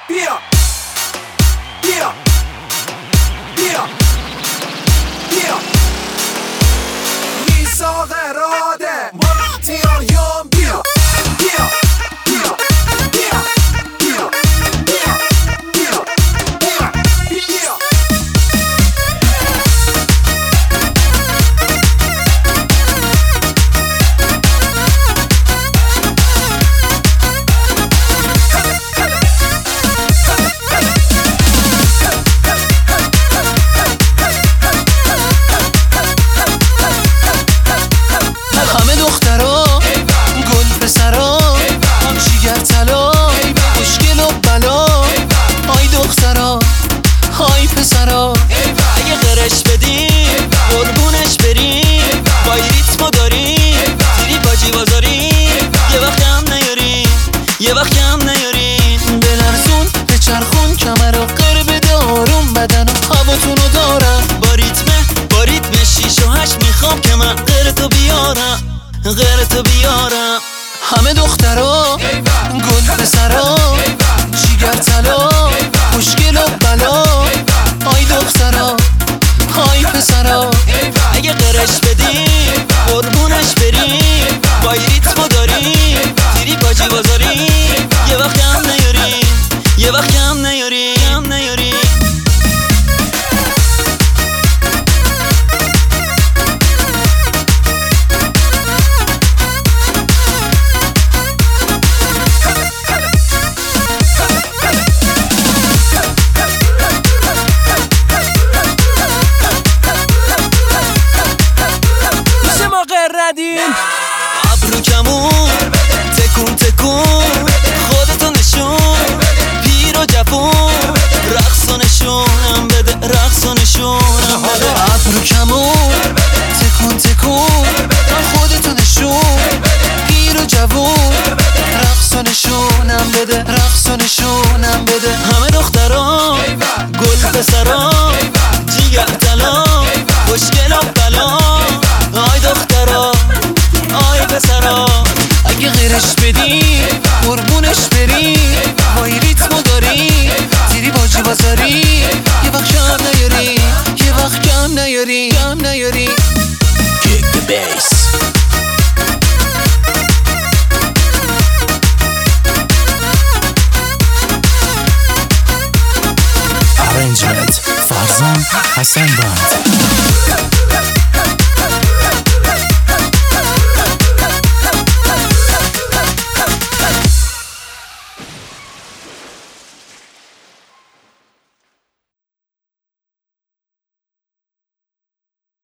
بیا بیا بیا بیا میثاق اراده مارتیان بیا بیا بیا بیا بیا بیا بیا بیا بیا همه دخترا گل پسرا جیگر طلا مشکل و بلا های دخترا های پسرا اگه قرش بدیم قربونش بریم با ریتمو داریم تیری باجی بازاریم یه وقت هم نیاریم یه وقت هم نیاریم بلرزون به چرخون کمر و قر بده آروم بدن و هواتونو دارم با ریتم 6 و 8 میخوام که من قرتو بیارم غیرتو بیارم همه دخترا گل پسرا جیگر طلا مشکل و بلا های دخترا های پسرا اگه قرش بدیم قربونش بریم با ریتمو داریم تیری باجی بازاریم یه وقت هم نیاریم یه وقت هم نیاریم ابرو کمون تکون تکون خودتو نشون پیر و جوون رقص و نشونم بده رقص و نشونم بده ابرو کمون تکون تکون خودتو نشون پیر و جوون رقص و نشونم بده رقص و نشونم بده همه دخترا گل پسرا جیگر طلا مشکل و بلا آی دخترا آی پسرا اگه غیرش بدیم قربونش بریم وای ریتمو داریم تیری باجی بازاریم یه وقت کم نیاریم یه وقت کم نیاریم Kick the bass Arrangement فرزان حسن بند